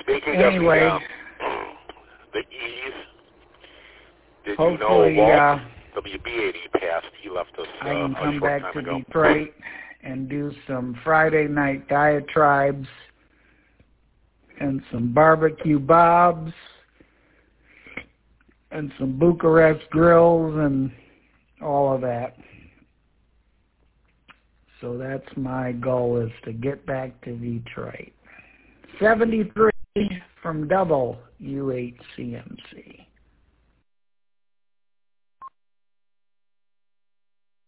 Speaking anyway, of the E's, did you hopefully, know Walt WB-80 passed? He left us I can a come short back time to ago. Detroit and do some Friday night diatribes and some barbecue bobs and some Bucharest grills and all of that. So that's my goal, is to get back to Detroit. 73 from double UHCMC.